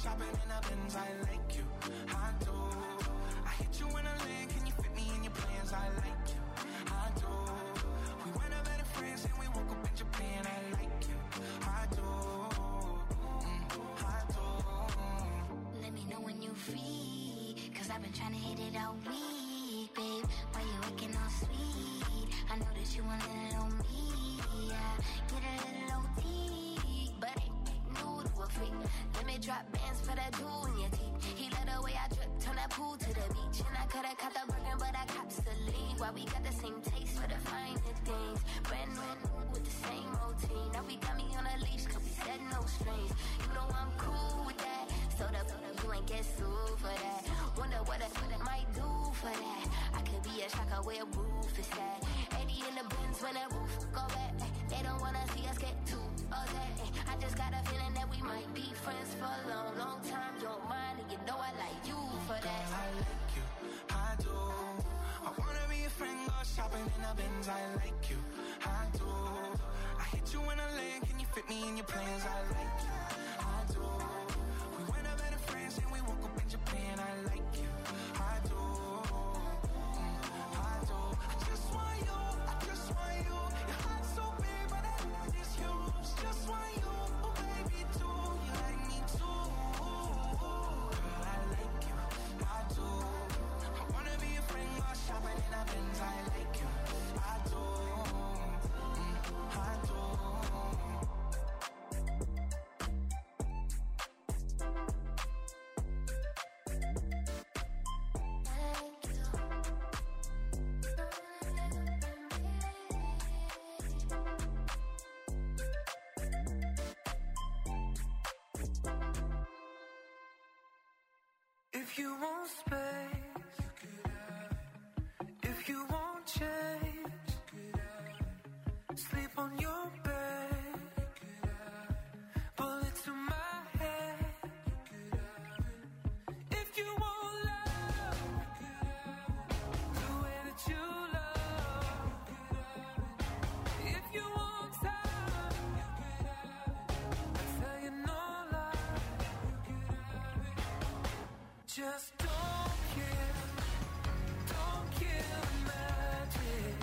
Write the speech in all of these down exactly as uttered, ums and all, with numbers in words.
shopping in a Benz, I like you, I do. I hit you in a lane, can you fit me in your plans? I like you, I do. We went up better friends and we woke up in Japan, I like you, I do, mm, I do. Let me know when you free, cause I've been trying to hit it all week, babe. Why you acting all sweet? I know that you want a little on me, yeah. Get a little O T, but ain't new to a freak. Let me drop bands for that jewel in your teeth. He let the way I drip, turn that pool to the beach. And I could've caught the Birkin, but I cops the lead. Why we got the same taste for the finer things. Brand new with the same routine. Now we got me on a leash, cause we said no strings. You know I'm cool with that. So the you ain't get sued for that. Wonder what I, what I might do for that. I could be a shocker where a roof is at. eighty in the Benz when that roof go back. They don't wanna see us get too upset. I just got a feeling that we might be friends for a long, long time. You don't mind, and you know I like you for that. Girl, I like you, I do. I wanna be a friend, go shopping in a Benz, I like you, I do. I hit you in a lane, can you fit me in your plans? I like you, I do. We went up better friends and we woke up in Japan, I like you, I do, mm, I do. I just want you, I just want you. Your heart's so big, but I just you. Just want you, oh baby, too. You like me too, girl, I like you, I do. I wanna be a friend, go shopping in a Benz, I like you, I do, mm, I do. If you want space, you could have it. If you want change, you could have it. Sleep on your bed, you could have it. Bullet to my head, you could have it. If you want love, you could have it. The way that you love, you could have it. If you want time, you could have it. I tell you no lie, you could have it. Just don't kill, don't kill the magic.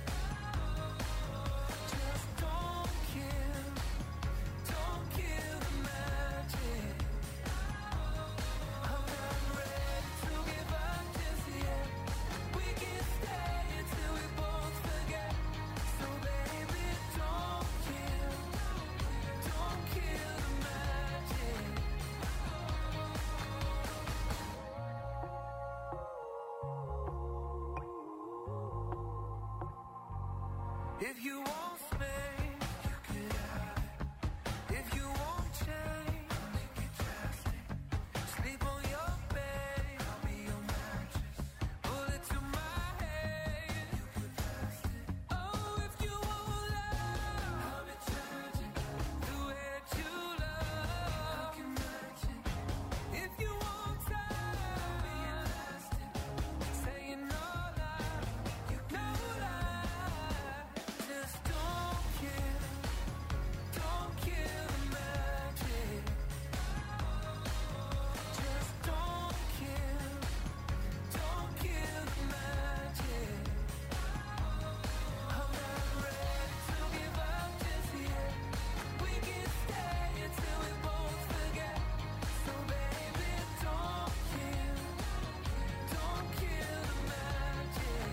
Just don't kill, don't kill the magic. I'm not ready to give up just yet. We can stay until we both forget. So baby, don't kill, don't kill the magic. If you want space, you could have it. If you want change, I'll make it drastic. Sleep on your bed, I'll be your mattress. Bullet to my head, you could pass it. Oh, if you want love, I'll be tragic. The way that you love, I can match it. If you want time, I'll be elastic. Saying no lie, you no lie. Just don't kill, don't kill the magic. Just don't kill, don't kill the magic. I'm not ready to give up just yet. We can stay until we both forget. So baby, don't kill, don't kill the magic.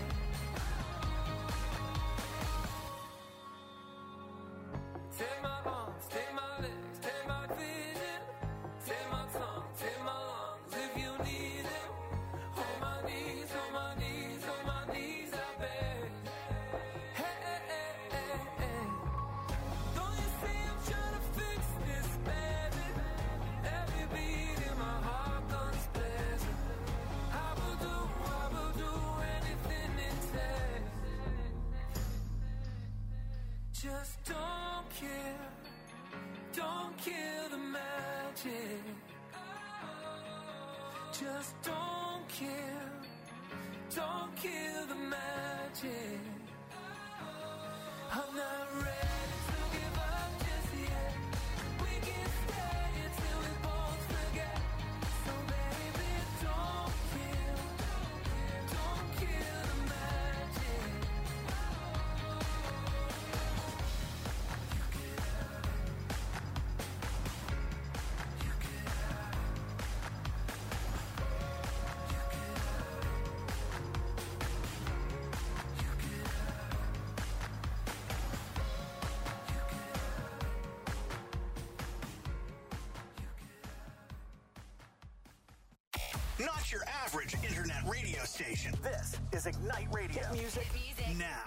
Take my arms, take my legs, take my vision. Take my tongue, take my lungs if you need it. Hold my knees, hold my knees, hold my knees, I beg. Hey, hey, hey, hey, hey. Don't you see I'm trying to fix this, baby? Every beat in my heart guns blazing. I will do, I will do anything it takes. Just don't kill, don't kill the magic. Just don't kill, don't kill the magic. I'm not ready to give up just yet. We can stay until we both forget. not your average internet radio station. This is Ignite Radio. Hit music, Hit music. now.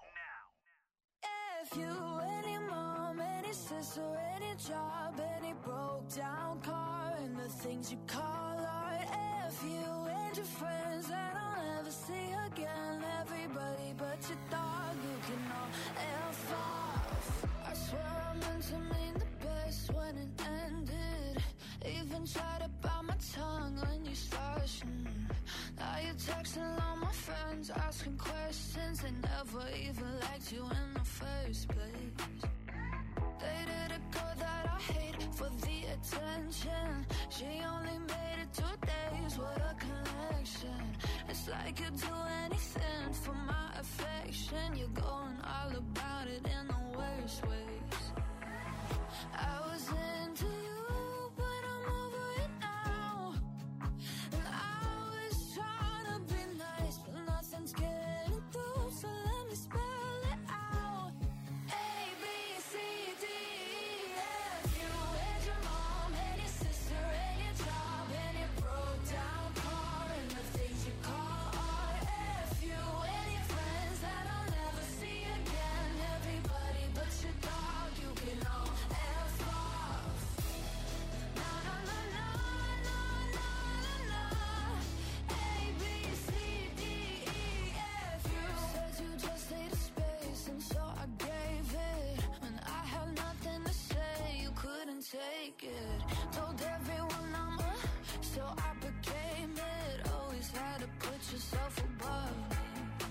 Now. If you, any mom, any sister, any job, any broke down car, and the things you call art. If you and your friends that I'll never see again, everybody but your dog, you can all F off. I swear I meant to mean the best when it ended. Even tried to bite my tongue when you started. Now you're texting all my friends, asking questions. They never even liked you in the first place. Dated a girl that I hate for the attention. She only made it two days, what a connection. It's like you'd do anything for my affection. You're going all about it in the worst ways. I was into you, but I'm over it now. And I was trying to be nice, but nothing's getting through, so let me spell it out. A, B, C, D, E, F. You and your mom and your sister and your job and your broke down car and the things you call art. F. You and your friends that I'll never see again. Everybody but your dog, you can all F off. No, no, no, no, no, no, no, no. A, B, C, D, E, F. You said you just needed space, and so I gave it. When I had nothing to say, you couldn't take it. Told everyone I'm a, so I became it. Always had to put yourself above me.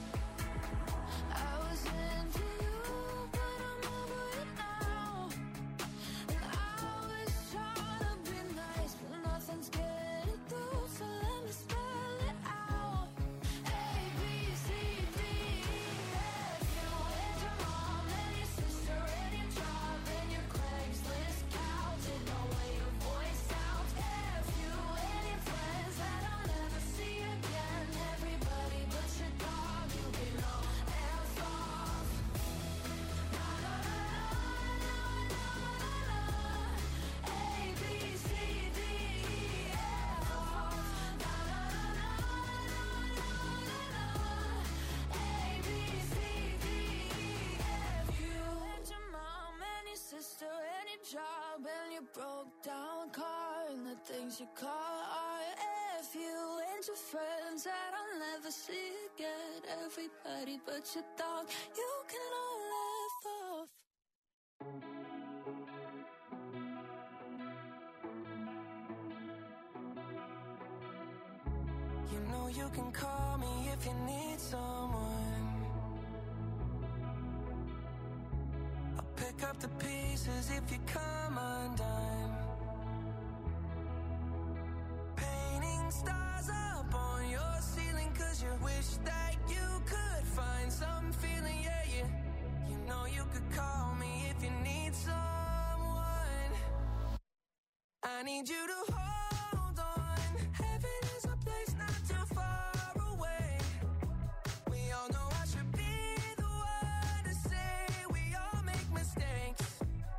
I was into you, but I'm over it now. And I was trying to be nice, but nothing's getting through, so let me spell it out. A, B, C, D, E, F. You and your mom and your sister and your job and your Craigslist couch and the way your voice sounds. F. You and your friends that I'll never see again. Everybody but your dog, you can all F off. No, no, no, no, no, no, no. A, B, C, D, E, F off. No, no, no, no, no, no, no. A, B, C, D, E, F. You and your mom and your sister and your job and your broke down car and the things you call art. F. You and your friends that I'll never see again. Everybody but your dog, you can all F off. You know you can call me if you need someone. I'll pick up the pieces if you come undone. Painting stars up on your ceiling, cause you wish that you could find some feeling, yeah, yeah. You know you could call me if you need someone. I need you to hold on. Heaven is a place not too far away. We all know I should be the one to say we all make mistakes.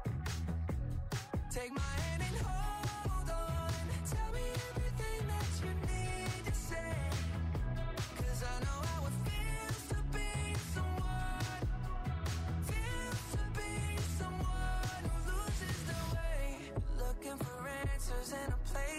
Take my hand and hold on. Tell me everything that you need to say. Cause I know how it feels to be someone. Feels to be someone who loses their way. Looking for answers in a place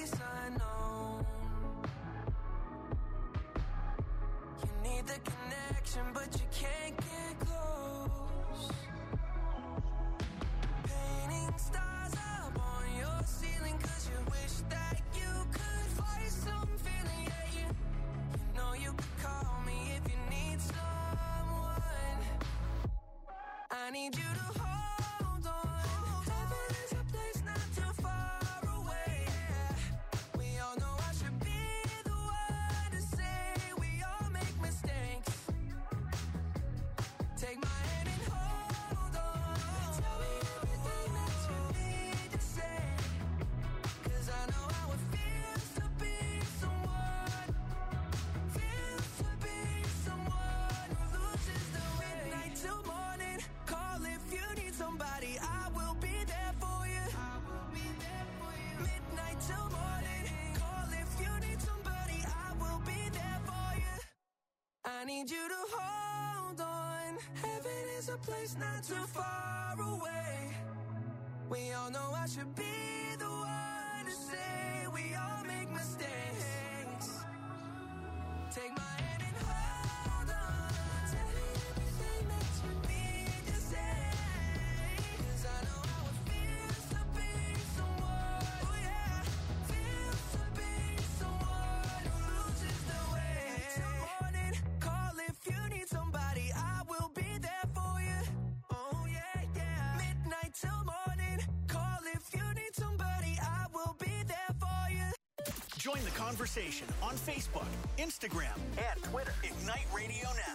I need you to hold on. Heaven is a place not too far away. We all know I should be the one to say we all make mistakes. Take my hand and hold on. Tell me everything that you need to say. 'Cause I know how it feels to be someone, oh yeah, feels to be someone who loses the way. Till morning, call if you need somebody, I will be there for you. Oh yeah, yeah. Midnight till morning, call if you need somebody, I will be there for you. Join the conversation on Facebook, Instagram, and Twitter. Ignite Radio Now.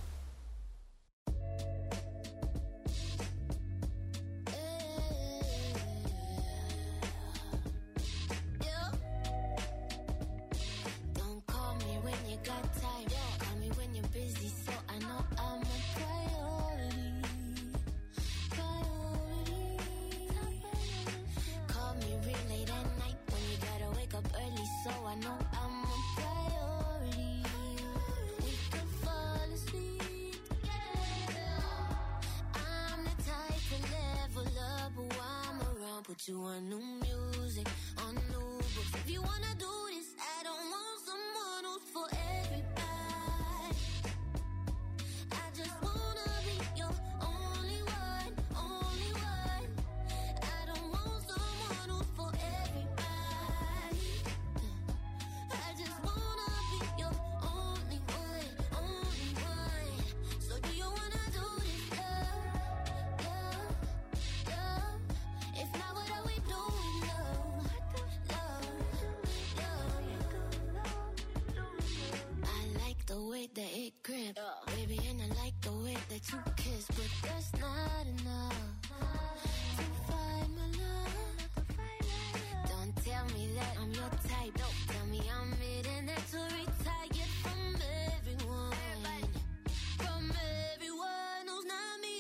Don't call me when you got time. Call me when you're busy, so I know I'm a priority. Priority. Call me real late at night when you gotta wake up early, so I know I'm a priority. We could fall asleep together. I'm the type to level up while I'm around. Put you on new music, on new books. If you wanna do this, I don't want someone who's for everybody. I just wanna be your only one, only one. I don't want someone who's for everybody. I just wanna be your only one, only one. So do you wanna do this, love, love, love? If not, what are we doing, love, love, love? I like the way that it grip, baby, and I like the way that you kiss, but that's not enough to find my love. Don't tell me that I'm your type. Tell me I'm it and that's to retire from everyone, from everyone who's not me.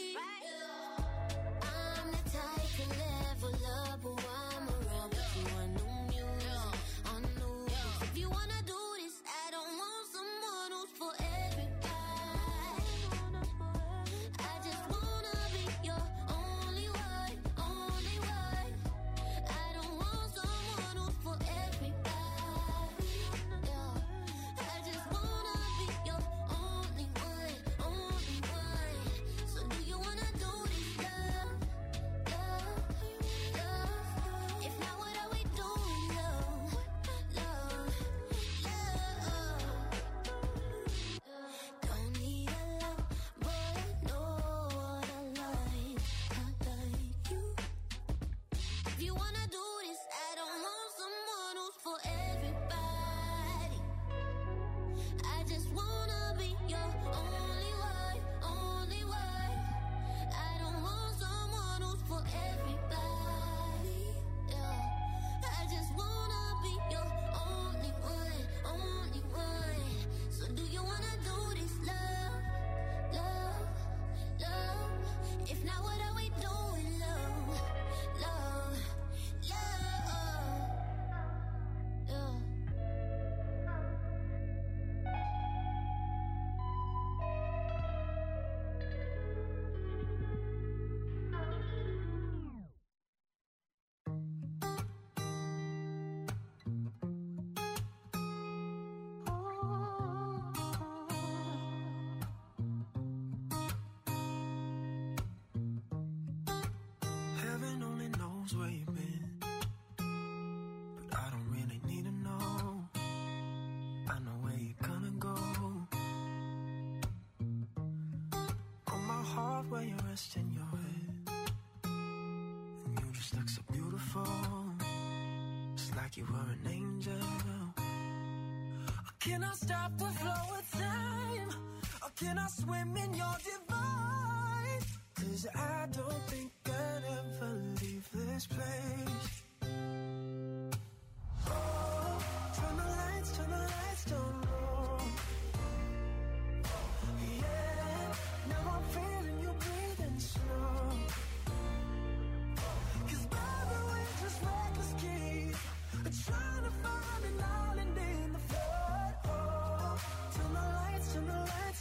I'm the type to level up while I'm around. Put you on new music, on new books. If you wanna do this, I don't want someone who's for everybody. I just wanna be your only one, only one. I don't want someone who's for everybody. Yeah. I just wanna be your only one, only one. So do you wanna do this, love, love, love? If not, what are we doing, love, love, love? Don't need a lot, but I know what I like. I like you. If you wanna do this, I don't want someone who's for everybody. I just wanna be your only one, only one. I don't want someone who's for everybody. Yeah. I just wanna be your only one, only one. So do you wanna do this, love, love, love? If not, what are we doing, love, love, love? Yeah. Heaven only knows where you've been, but I don't really need to know. I know where you're gonna go. On my heart where you're resting your head, and you just look so beautiful. It's like you were an angel. Can I stop the flow of time? Or can I swim in your divine? 'Cause I don't think I'd ever leave this place. Oh, turn the lights, turn the lights down low. Yeah, now I'm feeling you breathing slow. 'Cause baby, we're just reckless kids, trying to find an island in the flood. Oh, turn the lights, turn the lights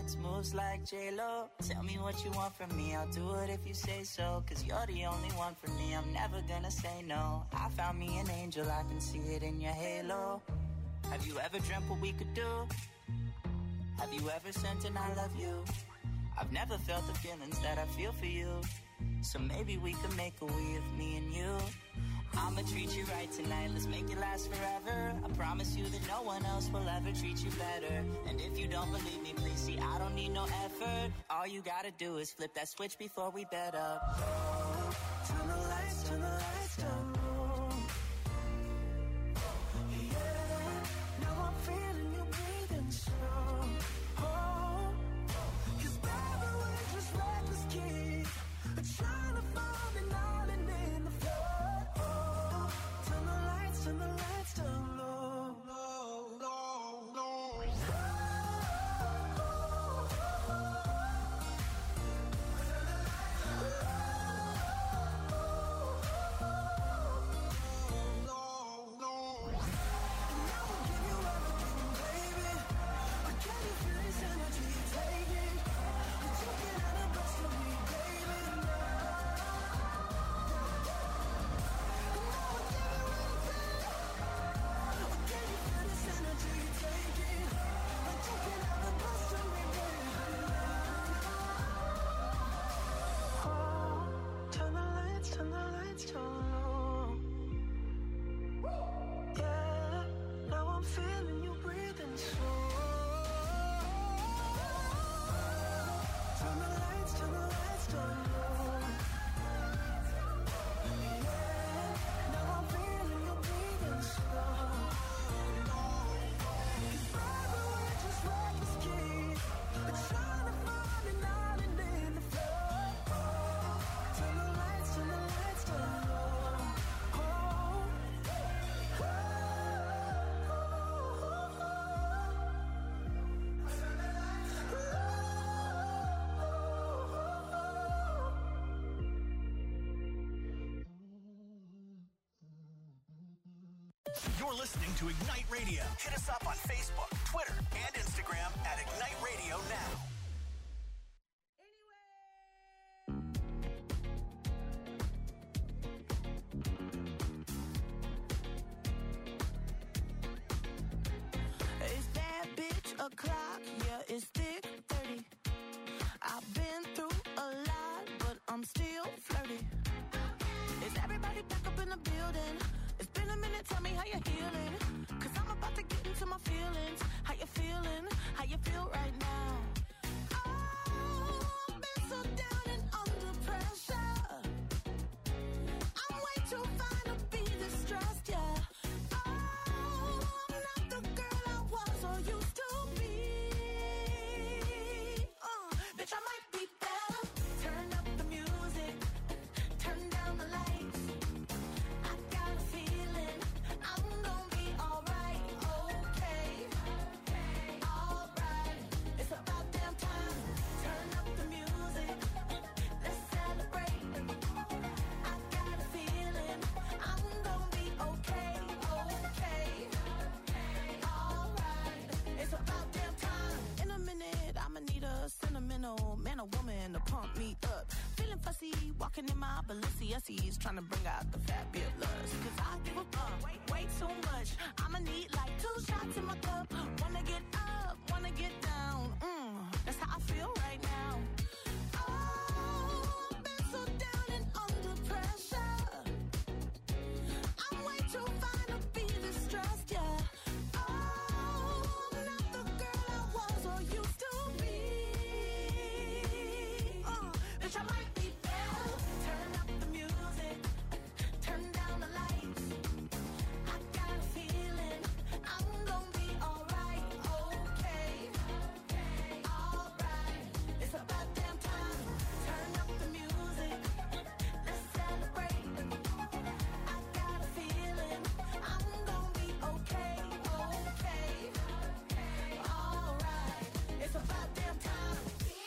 flex moves like J-Lo. Tell me what you want from me, I'll do it if you say so. Cause you're the only one for me, I'm never gonna say no. I found me an angel, I can see it in your halo. Have you ever dreamt what we could do? Have you ever sent an I love you? I've never felt the feelings that I feel for you. So maybe we could make a we of me and you. I'ma treat you right tonight, let's make it last forever. I promise you that no one else will ever treat you better. And if you don't believe me, please see, I don't need no effort. All you gotta do is flip that switch before we bed up. Oh, turn the lights, turn the lights down low. Yeah, now I'm feeling you breathing slow. Oh, cause baby, we're just reckless kids, trying to find an island in the flood. Oh, turn the lights, turn the lights down low. Low, low, low. You're listening to Ignite Radio. Hit us up on Facebook, Twitter, and Instagram at Ignite Radio Now. Is that bitch o'clock? Yeah, it's thick thirty. I've been through a lot, but I'm still flirty. Is everybody back up in the building? It's been a minute, tell me how you're healing. Cause I'm about to get into my feelings. How you feeling? How you feel right now? Oh, I've been so down and under pressure. I'm way too fine to be distressed, yeah. Oh, I'm not the girl I was or used to be. Uh, bitch, I might be better. Turn up the music. Turn down the lights. I got a feeling I'm gonna be alright, okay, alright. It's about damn time. Turn up the music. Let's celebrate. I got a feeling I'm gonna be okay, okay, alright. It's about damn time. In a minute, I'ma need a sentimental man or woman to pump me up. Feeling fussy, walking in my Balenciennes, trying to bring out the fabulous. Cause I give a fuck way, way too much. I'ma need like two shots in my cup. Wanna get up, wanna get down. Mm, that's how I feel right now. Oh, I've been so down and under pressure. I'm way too fine to be distressed, yeah. Oh, I'm not the girl I was or used to be. Uh, bitch, I might be better. Turn up the music. Turn down the lights. I got a feeling I'm gonna be alright, okay, alright. It's about damn time. Turn up the music. Let's celebrate. I got a feeling I'm gonna be okay, okay, alright. It's about damn time.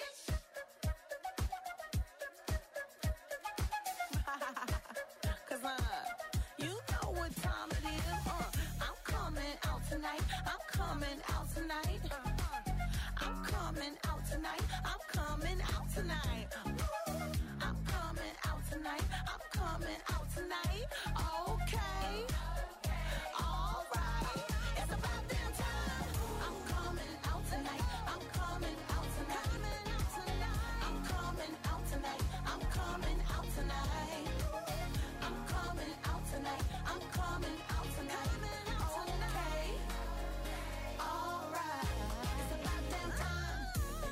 Cause uh, you know what time it is. Uh, I'm coming out tonight. I'm coming out tonight. I'm coming out tonight. I'm coming out tonight. I'm coming out tonight. I'm coming out tonight. Okay. All right. It's about damn time. I'm coming out tonight. I'm coming out tonight. I'm coming out tonight. I'm coming out tonight. I'm coming out tonight. I'm coming out tonight. Okay. All right. It's about damn time.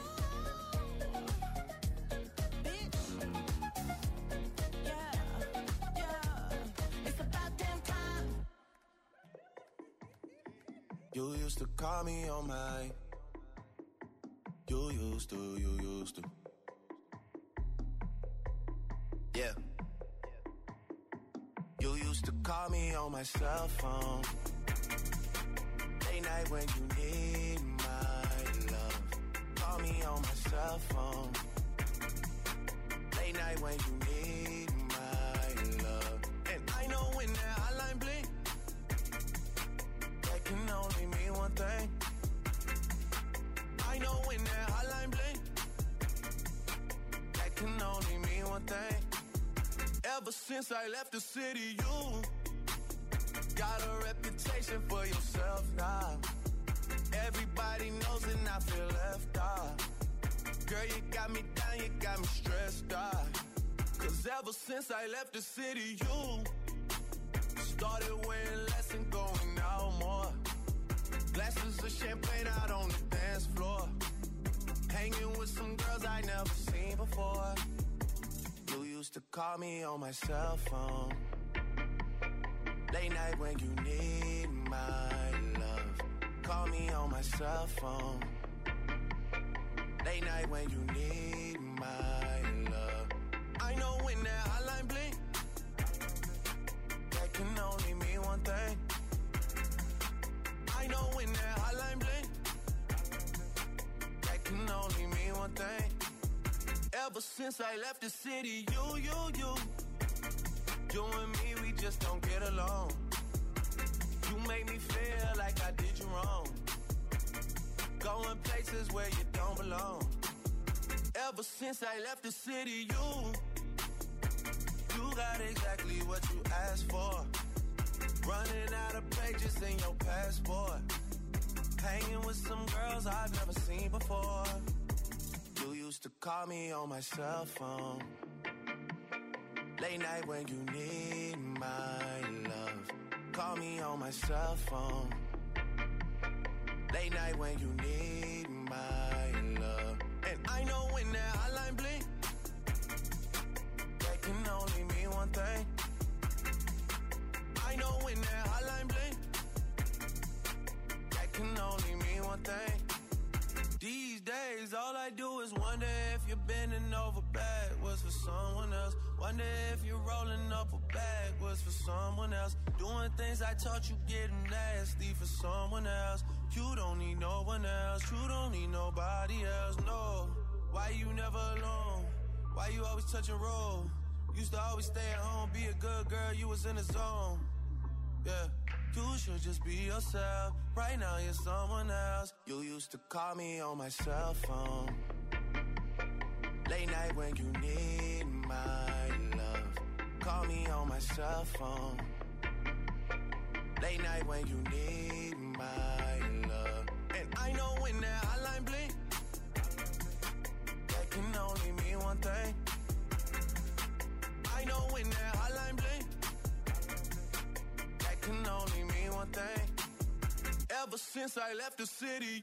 Bitch. Yeah. Yeah. It's about damn time. You used to call me on my. You used to, you used to. Yeah. You used to call me on my cell phone. Late night when you need my love. Call me on my cell phone. Late night when you need my love. And I know when that hotline blink, that can only mean one thing. I know when that hotline blink, that can only mean one thing. Ever since I left the city, you got a reputation for yourself now. Everybody knows and I feel left out. Girl, you got me down, you got me stressed out. Cause ever since I left the city, you started wearing less and going out more. Glasses of champagne out on the dance floor. Hanging with some girls I never seen before. You used to call me on my cell phone. Late night when you need my love. Call me on my cell phone. Late night when you need my love. I know when that hotline blink, that can only mean one thing. I know when that hotline blink, that can only mean one thing. Ever since I left the city, you, you, you, you and me, we just don't get along. You make me feel like I did you wrong. Going places where you don't belong. Ever since I left the city, you, you got exactly what you asked for. Running out of pages in your passport. Hanging with some girls I've never seen before. You used to call me on my cell phone. Late night when you need my love. Call me on my cell phone. Late night when you need my love. And I know when that hotline blink, that can only mean one thing. I know when that hotline blink, that can only mean one thing. These days, all I do is wonder if you're bending over backwards for someone else. Wonder if you're rolling up a backwards for someone else. Doing things I taught you getting nasty for someone else. You don't need no one else. You don't need nobody else, no. Why you never alone? Why you always touch and roll? Used to always stay at home, be a good girl, you was in the zone. Yeah, you should just be yourself. Right now you're someone else. You used to call me on my cell phone. Late night when you need my love. Call me on my cell phone. Late night when you need my love. And I know when that hotline blink, that can only mean one thing. I know when that hotline blink, that can only mean one thing. Ever since I left the city.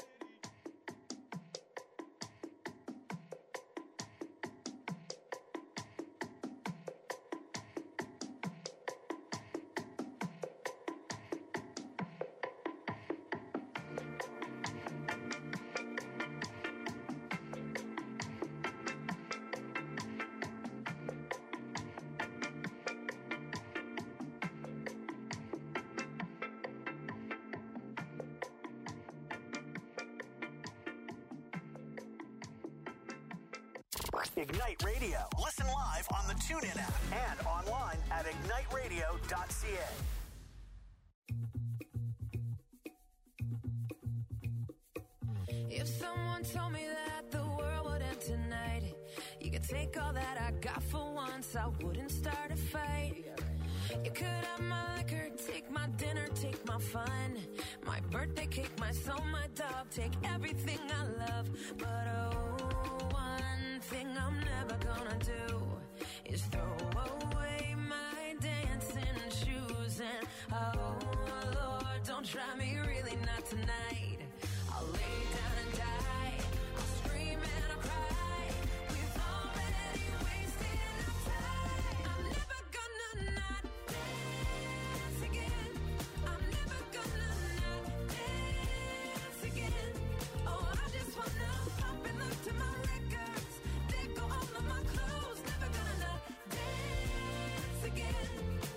Ignite Radio. Listen live on the TuneIn app and online at ignite radio dot c a. If someone told me that the world would end tonight, you could take all that I got for once, I wouldn't start a fight. You could have my liquor, take my dinner, take my fun, my birthday cake, my soul, my dog, take everything I love. But oh, one thing I'm never gonna do is throw away my dancing shoes. And oh Lord, don't try me, really not tonight. I'll lay down and die, I'll scream and I'll cry. We've already wasted enough time. I'm never gonna not dance again. I'm never gonna not dance again. Oh, I just wanna pop and look to my records. They go all of my clothes. Never gonna not dance again.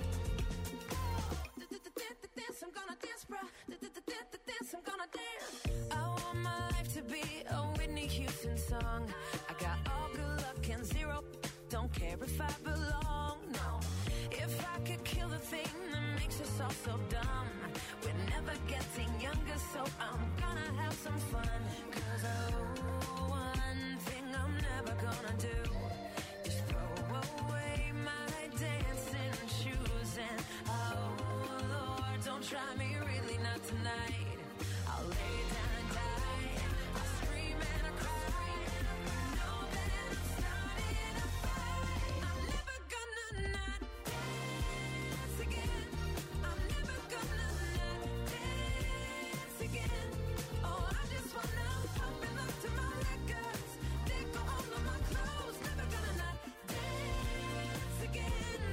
Dance, I'm gonna dance, bruh. Dance, I'm gonna dance. I want my life to be a Whitney Houston song. I got all good luck and zero, don't care if I belong, no. If I could kill the thing that makes us all so dumb, we're never getting younger, so I'm gonna have some fun. Cause oh, one thing I'm never gonna do is throw away my dancing shoes. And oh Lord, don't try me, really not tonight. I'll lay down and die, I'll scream and I'll cry. Know that I'm starting a fight. I'm never gonna not dance again. I'm never gonna not dance again. Oh, I just wanna pop and look to my records. They go all of my clothes. Never gonna not dance again.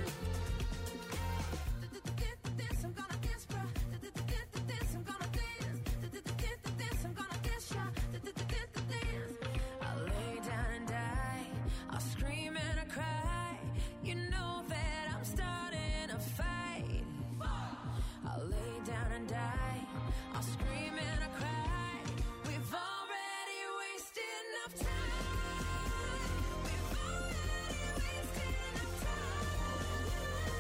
Dance, I'm gonna dance, bruh. Dance, I'm gonna dance. Dance, I'm gonna dance, yeah. Dance. I'll lay down and die, I'll scream and I cry. You know that I'm starting a fight. I'll lay down and die, I'll scream and I cry. We've already wasted enough time. We've already wasted enough time.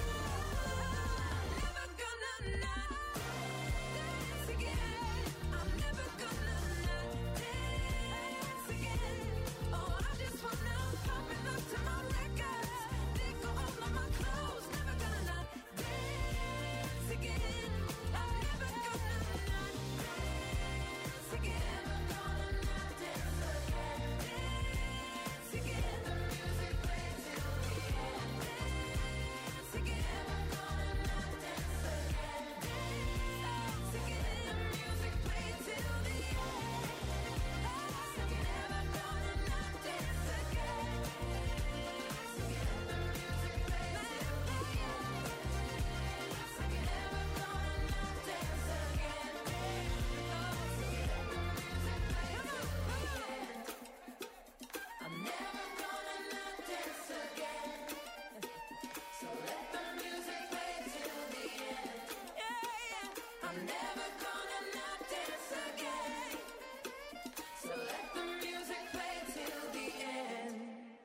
I'm never gonna not dance again. I'm never gonna not dance again. Oh, I just wanna pop and look to my records. They go all of my clothes. Never gonna not dance again. I'm never gonna not dance again. Never gonna not dance again. Dance again. The music plays till the end. Dance again. Never gonna not dance again. Dance again. The music plays till the end. Dance again. Never gonna not dance again. Dance again. The music plays till the end. Dance again. Never gonna not dance again. Dance again. The music plays till the end. I'm never gonna not dance again. So let the music play till the end. Yeah, yeah. I'm never gonna not dance again. So let the music play till the end.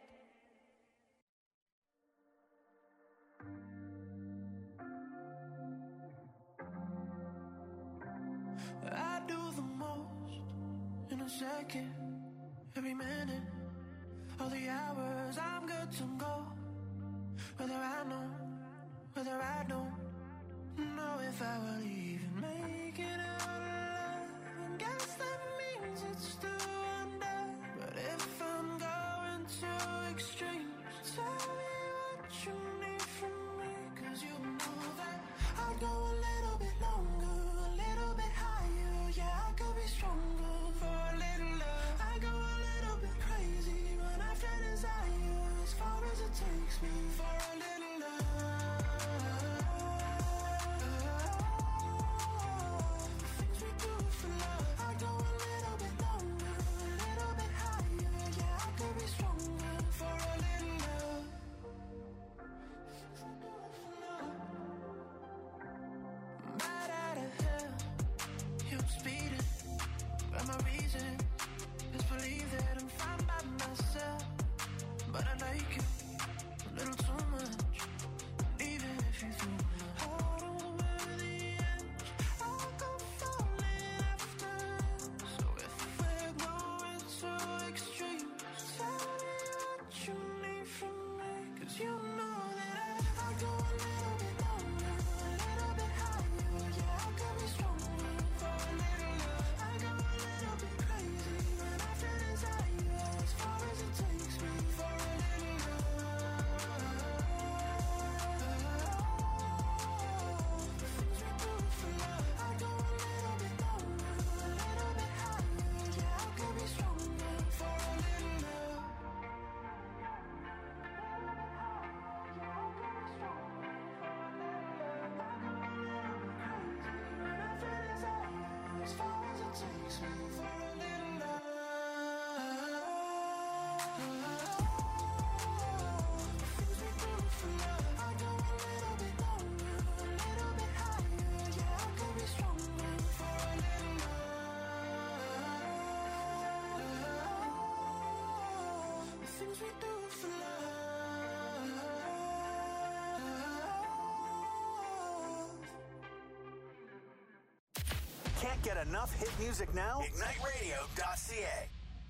I do the most in a second, every minute, all the hours I'm good to go. Whether I know, whether I don't know if I will even make it out alive. And guess that means it's still under. But if I'm going to extremes, tell me what you need from me. Cause you know that I'd go a little bit longer, a little bit higher. Yeah, I could be stronger for a little love. I go a little bit crazy when I feel desire, as far as it takes me for a little love. The things we do for love. I go a little bit longer, a little bit higher. Yeah, I could be stronger for a little things we do for love. Can't get enough hit music now? Ignite Radio dot C A.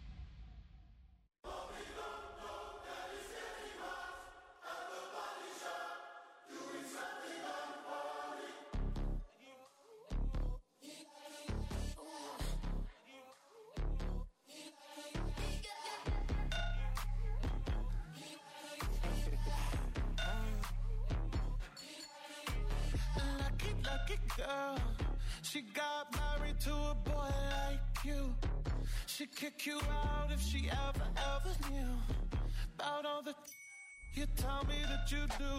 Girl, she got married to a boy like you. She'd kick you out if she ever, ever knew about all the you tell me that you do.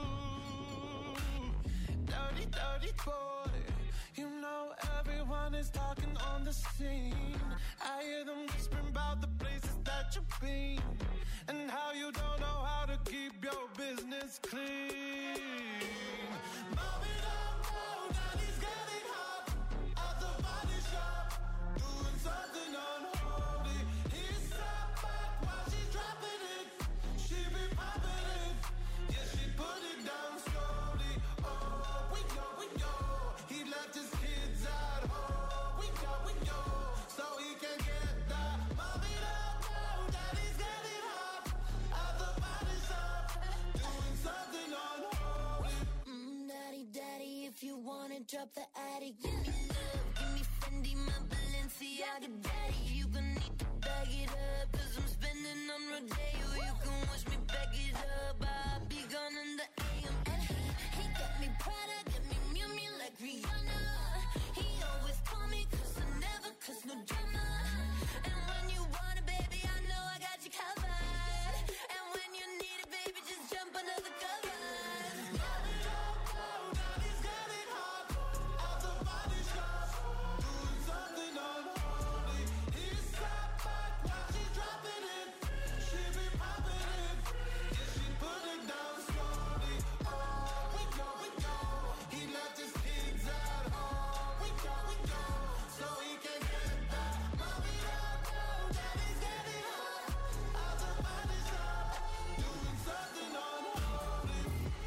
Dirty, dirty boy. You know everyone is talking on the scene. I hear them whispering about the places that you've been and how you don't know how to keep your business clean. Mommy, don't know that he's getting hot at the body shop, doing something unholy. He sat back while she's dropping it. She be popping it. Yeah, she put it down slowly. Oh, we go, we go. He left his kids at home. We go, we go. So he can get that. Mommy, don't know that he's getting hot at the body shop, doing something unholy. Mm, daddy, daddy, if you wanna drop the attic, give me love, give me Fendi, my Balenciaga, daddy. You gon' need to bag it up, cause I'm spending on Rodeo. You can watch me back it up, I'll be gone in the A M. And he, he got me Prada, got me Miu Miu like Rihanna. He always call me cause I never cause no drama. And when you want it, baby, I know I got you covered. And when you need it, baby, just jump under the covers. Mommy, don't know that he's getting hot at the body shop, doing something unholy. He sat back while she's dropping it. She be popping it. Yeah, she put it down slowly. Oh, we go, we go. He left his kids at home. We go, we go. So he can get that. Mommy, don't know that he's getting hot at the body shop, doing something unholy.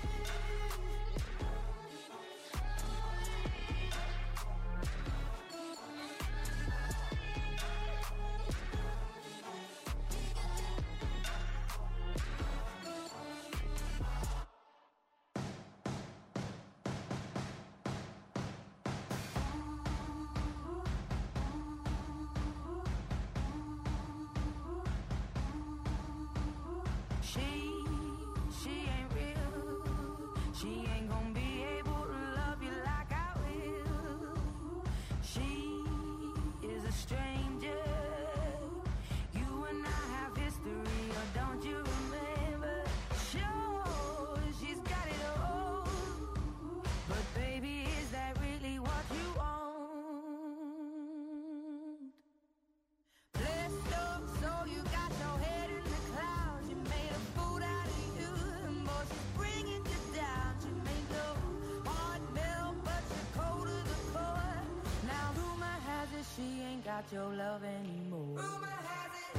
She, she ain't real. She ain't gonna be able to love you like I will. She is a stranger. You and I have history, or don't you remember? Sure, she's got it all. But baby, is that really what you want? Blessed up, so you got your head in the clouds. You made a fool out of you, and boy, she's bringing you down. She made your heart melt, but you're cold to the core. Now rumor has it she ain't got your love anymore. Rumor has it.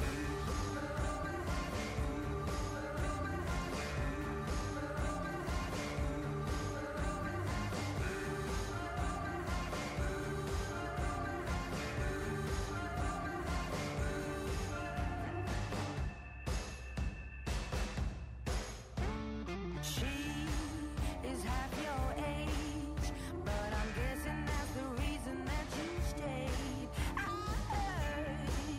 She is half your age, but I'm guessing that's the reason that you stayed. I heard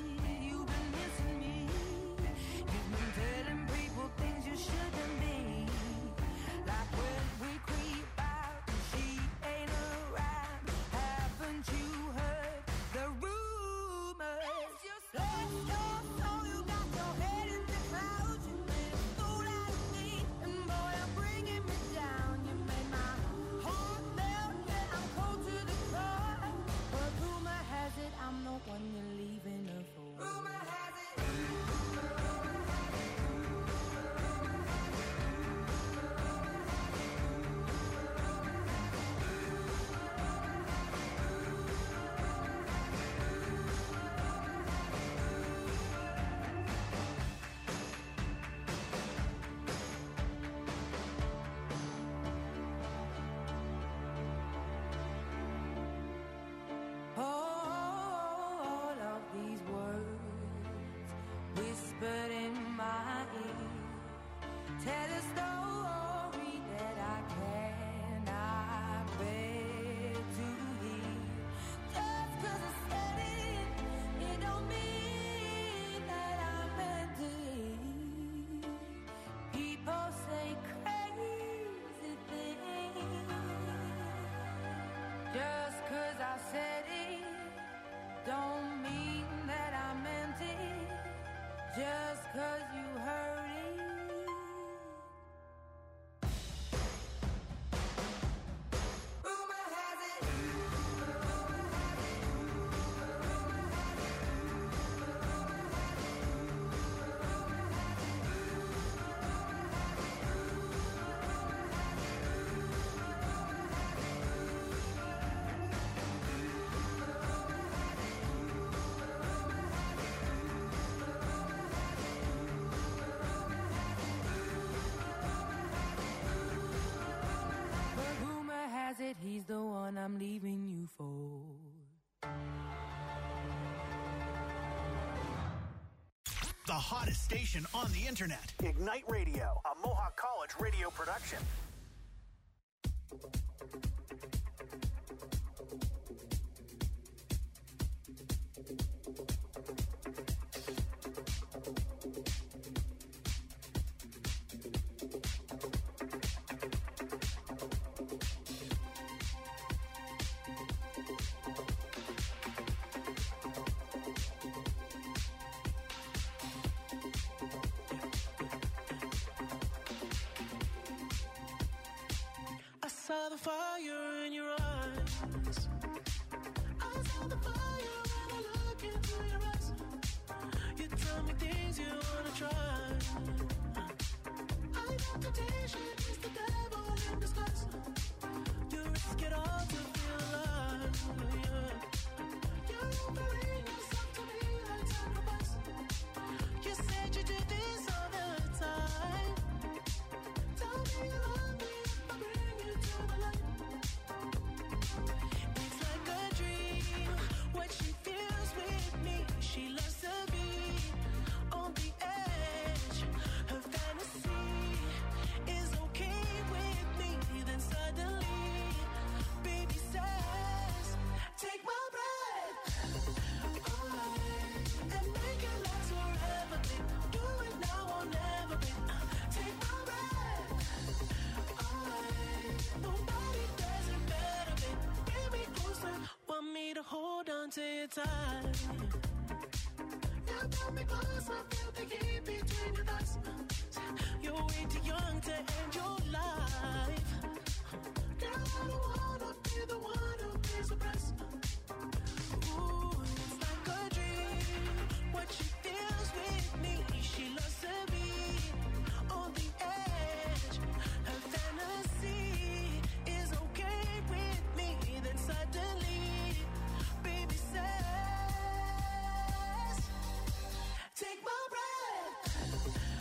tell a story that I cannot bear to hear. Just 'cause I said it, it don't mean that I meant it. People say crazy things. Just 'cause I said it, don't mean that I meant it. Just 'cause you heard it. Rumor has it, rumor has it, rumor has it, rumor has it, rumor has it, rumor has it, rumor has it, but rumor has it he's the one I'm leaving you for. The hottest station on the internet. Ignite Radio, a Mohawk College radio production. I saw the fire in your eyes. I saw the fire when I look into your eyes. You tell me things you wanna try. I know temptation is the devil in disguise. You risk it all to feel alive. Yeah. You're offering yourself to me like sacrifice. You said you do this all the time. Tell me you love me if I bring you to the light. It's like a dream, what she feels with me. She loves to be on the edge. Her fantasy is okay with me. Then suddenly, baby says, take my breath away and make it last forever, babe. Do it now or never, babe. Take my breath away. Nobody does it better, babe. Bring me closer. Want me to hold on to your tight. You pull me closer, feel the heat between your thighs. You're way too young to end your life. Girl, I don't wanna be the one who pays the price. Ooh, it's like a dream, what she feels with me. She loves to be on the edge. Her fantasy is okay with me. Then suddenly, baby says, take my breath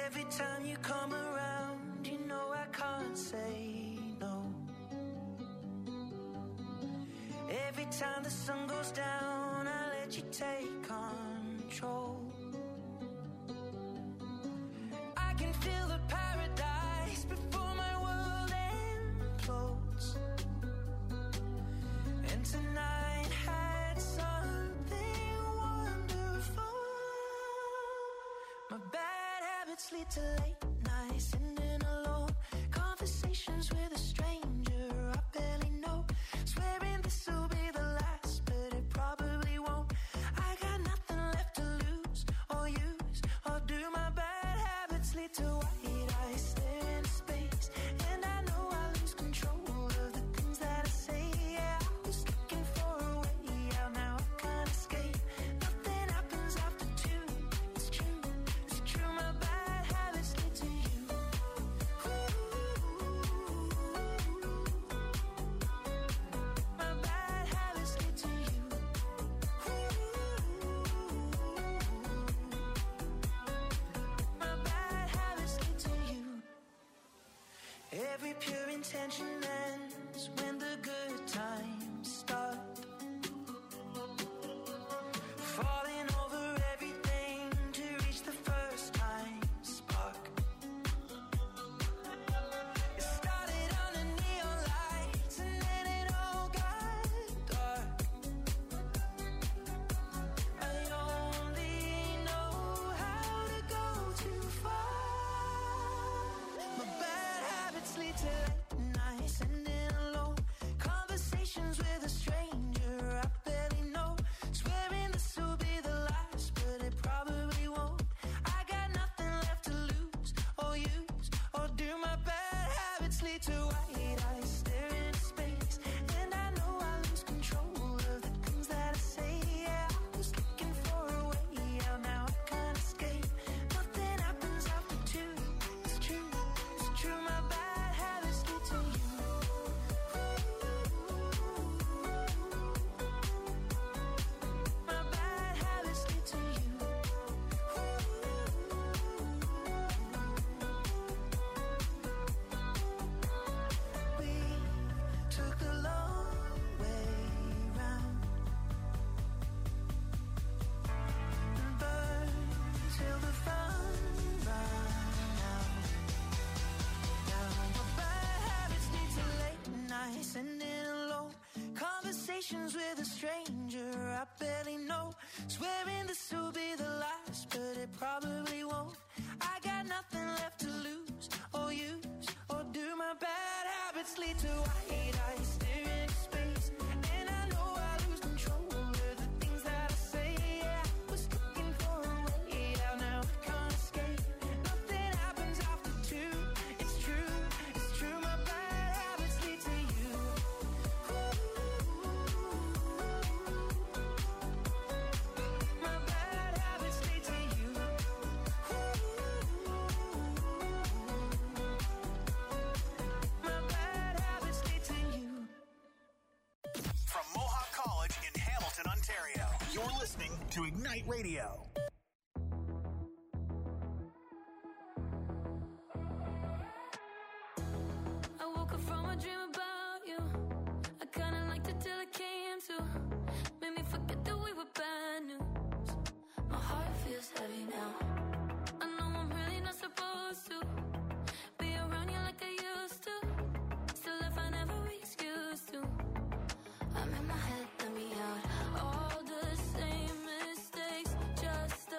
Every time you come around, you know I can't say no. Every time the sun goes down, I let you take control. I can feel the paradise before my world implodes. And tonight had something wonderful. My bad habits lead to late nights, sitting alone, conversations with a stranger I barely know, swearing this will be the last, but it probably won't. I got nothing left to lose or use, or do my bad habits lead to white eyes staring into space, and I know I lose control of the things that I say. Yeah, I was looking for a way out, now I can't escape. Nothing happens after two. It's true, it's true. My bad habits lead to you. My bad habits lead to you. My bad habits lead to you. Every pure intention ends when the good times start. Falling over everything to reach the first time spark. It started under neon lights and then it all got dark. I only know how to go too far. My bad habits lead to late nights, ending alone, conversations with a stranger I barely know, swearing this will be the last, but it probably won't. I got nothing left to lose or use, or do. My bad habits lead to white eyes staring into space, and I know I lose control of the things that I say. Yeah, I was looking for a way out, now I can't escape. Nothing happens after two. It's true, it's true. My bad habits lead to you. My bad habits lead to you. We took the long way round and burned till the fun ran out. Now my bad habits lead to late nights, ending alone, conversations with a stranger I barely know, swearing this will be the last, but it probably won't. I got nothing left to lose or use, or do. My bad habits lead to white eyes staring into space, and I know I lose control of the things that I say. Yeah, I was looking for a way out, now I can't escape. Nothing happens after two. It's true, it's true. My bad habits lead to you. My bad habits lead to you. My bad habits lead to you. From Mohawk College in Hamilton, Ontario, you're listening to Ignite Radio. I woke up from a dream about you. I kinda liked it till it came to. Made me forget that we were bad news. My heart feels heavy now. I know I'm really not supposed to be around you like I used to. Still I find every excuse to. I'm in my head, let me out. All the same mistakes, just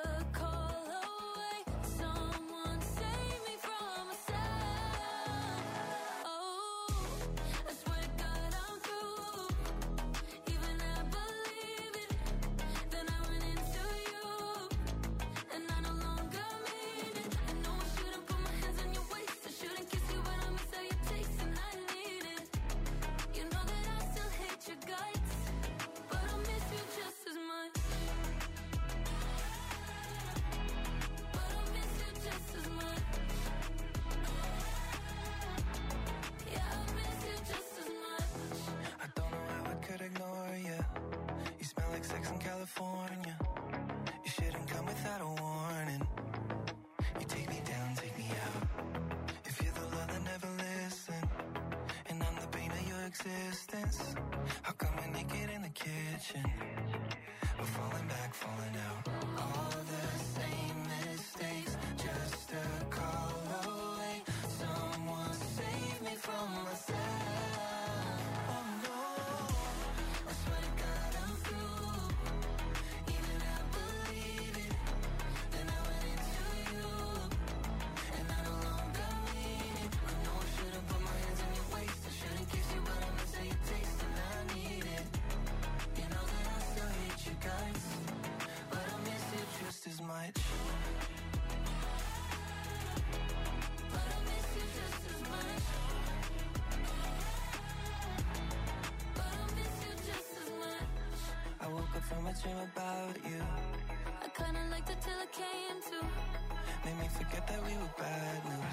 dream about you. I kinda liked it till it came to. Made me forget that we were bad news.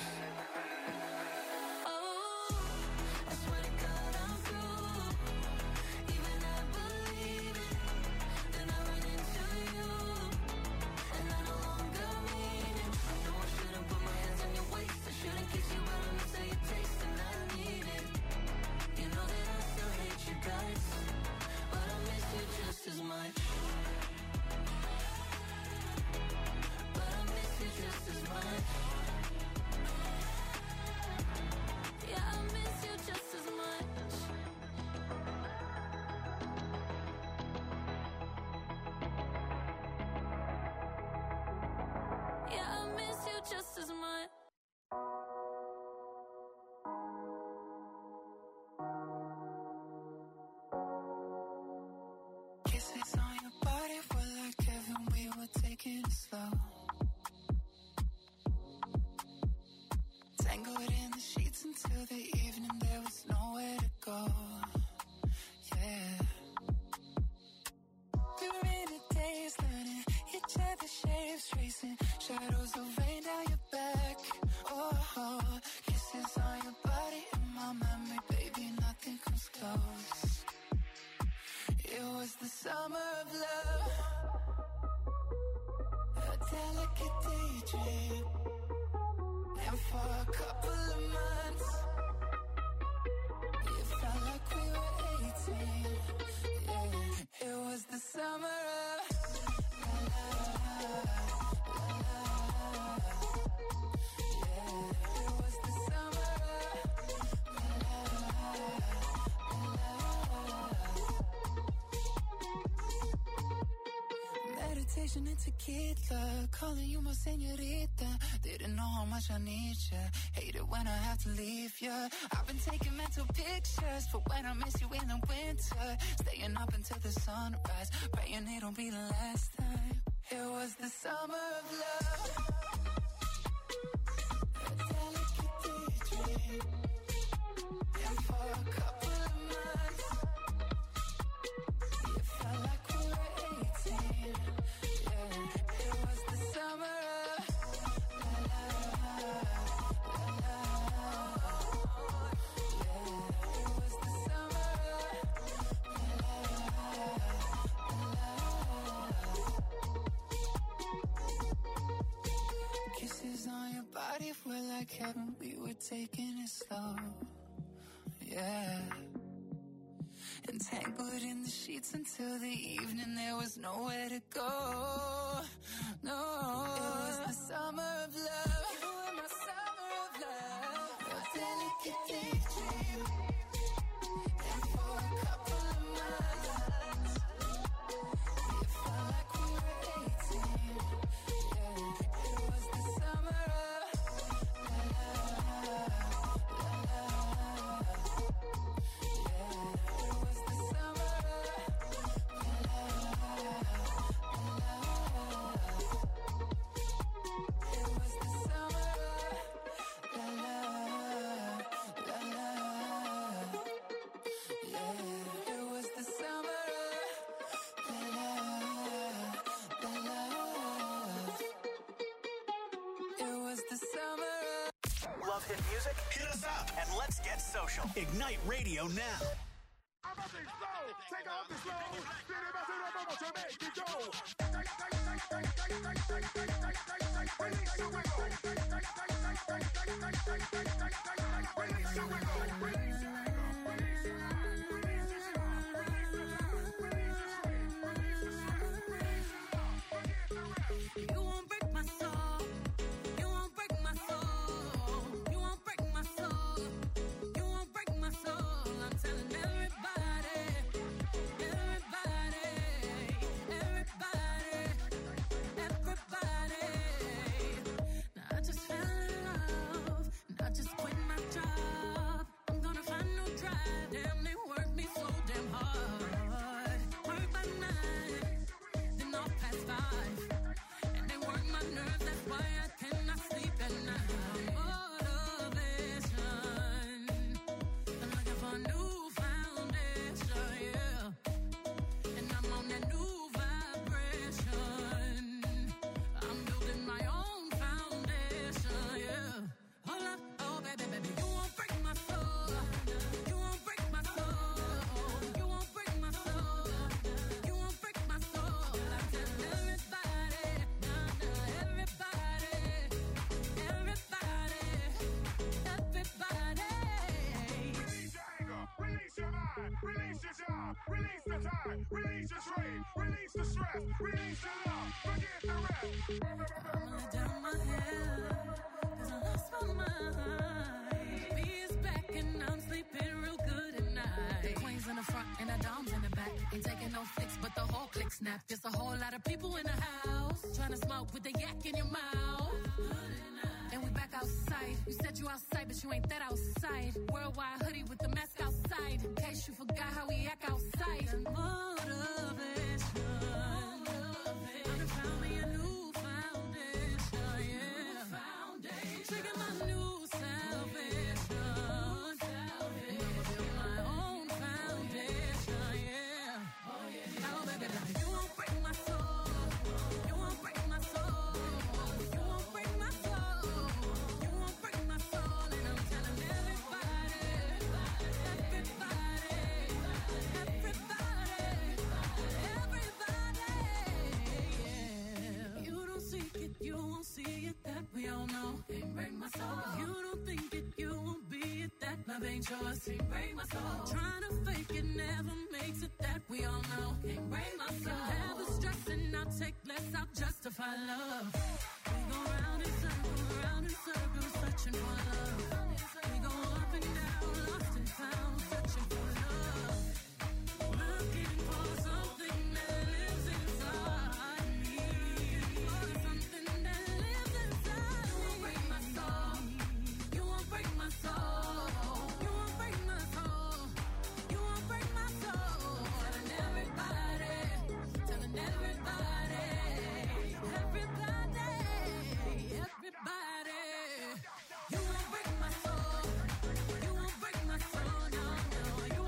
Oh, I swear to God I'm through. Even I believe it. Then I run into you, and I no longer mean it. No, I shouldn't put my hands on your waist. I shouldn't kiss you, but I'm say your taste, and I need it. You know that I still hate you guys, but I miss you just as much. But I miss you just as much. Yeah, I miss you just as much. Yeah, I miss you just as much. Kisses on your body were like heaven, we were taking it slow. Tangled in the sheets until the evening, there was nowhere to go. Yeah. We were in a daze, learning each other's shapes, tracing shadows of rain down your back. Oh, oh, kisses on your body in my memory, baby, nothing comes close. It was the summer of love, a delicate daydream. And for a couple of months, it felt like we were eighteen. Yeah, it was the summer of la la la la. Yeah, it was the summer of la la la. Meditation and tequila, calling you my señorita. Didn't know how much I need you. Hate it when I have to leave you. I've been taking mental pictures for when I miss you in the winter. Staying up until the sunrise, praying it'll be the last time. It was the summer of love, a delicate daydream. And for a couple of months, it felt like we were eighteen. Yeah, it was the summer of la la la la. Yeah, it was the summer of la la la. Kisses on your body were like heaven, we were taking it slow. Yeah. Entangled in the sheets until the evening, there was nowhere to go. No, it was the summer of love. You were my summer of love, a delicate daydream. And for a couple of months, it felt like we were eighteen. Yeah, it was the summer of la la la la. Yeah, it was the summer of la la la la. It was the summer of la la la la. Yeah, it was the summer of la la la la. It was the summer of. Love hit music? Hit us up and let's get social. Ignite Radio now. Take off the slow. Make it go. Release your wiggle. Release your wiggle. Release your You won't break my soul. You won't break my soul. You won't break my soul. You won't break my soul. I'm telling everybody, everybody, everybody, everybody. Now I just fell in love. And I just quit my job. I'm gonna find Release the law, forget the rest. I'ma lay down my head, cause I lost my mind. B is back and I'm sleeping real good at night. The queen's in the front and the dom's in the back. Ain't taking no flicks, but the whole click snap. Just a whole lot of people in the house, trying to smoke with the yak in your mouth. And we back outside. You said you outside, but you ain't that outside. Worldwide hoodie with the mask outside. In case you forgot how we act outside. And motivation. I done found me a new foundation, yeah. Trigger my new salvation. And I'ma build my own foundation, yeah. Oh, baby, like, you won't break my soul. You won't break my soul. You won't break my soul. You won't break my soul. And I'm telling everybody, everybody, everybody, everybody, yeah. You don't seek it, you won't see it, that we all know. Can't break my soul. You don't think it, you won't be it, that love ain't yours. Can't break my soul. Trying to fake it never makes it, that we all know. Can't break my soul. Never stressing, I'll take less, I'll justify love. We go round in circles, round in circles, searching for love. We go up and down, lost and found, searching for love. Looking for something that lives inside me. For something that lives inside me. You won't break my soul. You won't break my soul. You won't break my soul. You won't break my soul. Telling everybody, telling everybody, everybody, everybody. You won't break my soul. You won't break my soul. No, no. You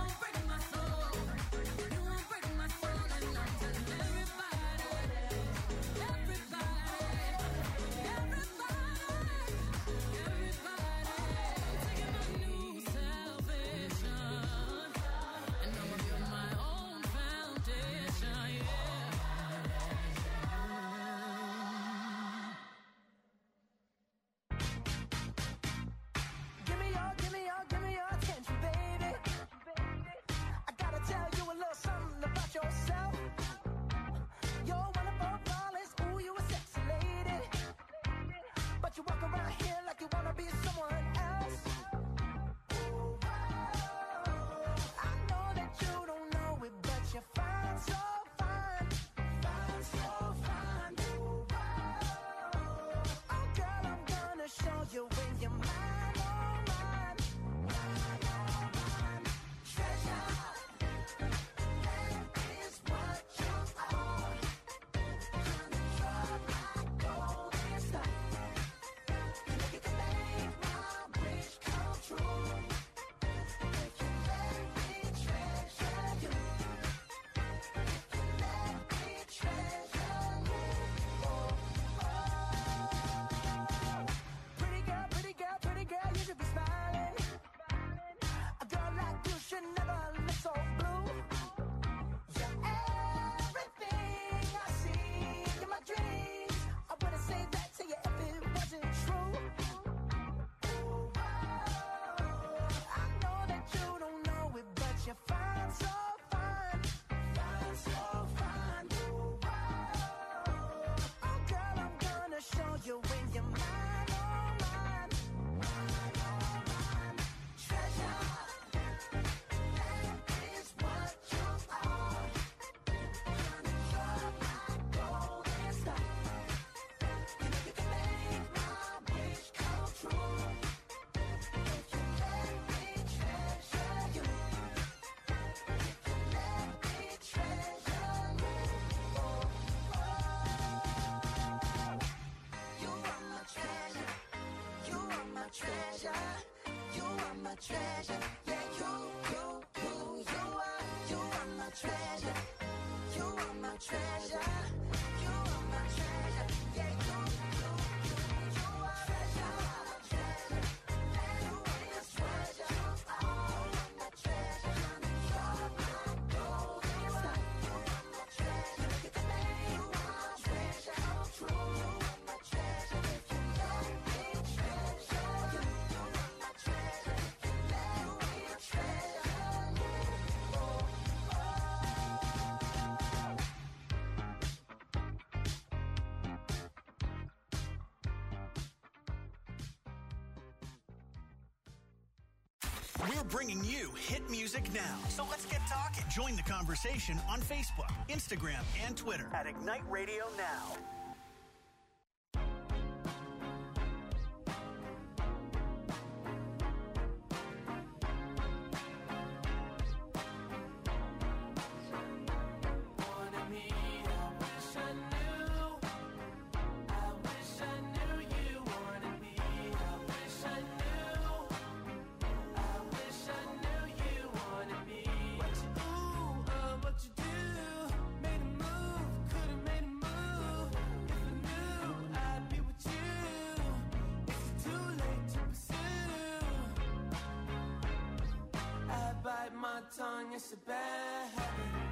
We're bringing you hit music now. So let's get talking. Join the conversation on Facebook, Instagram, and Twitter at Ignite Radio Now. My tongue, it's a bad habit.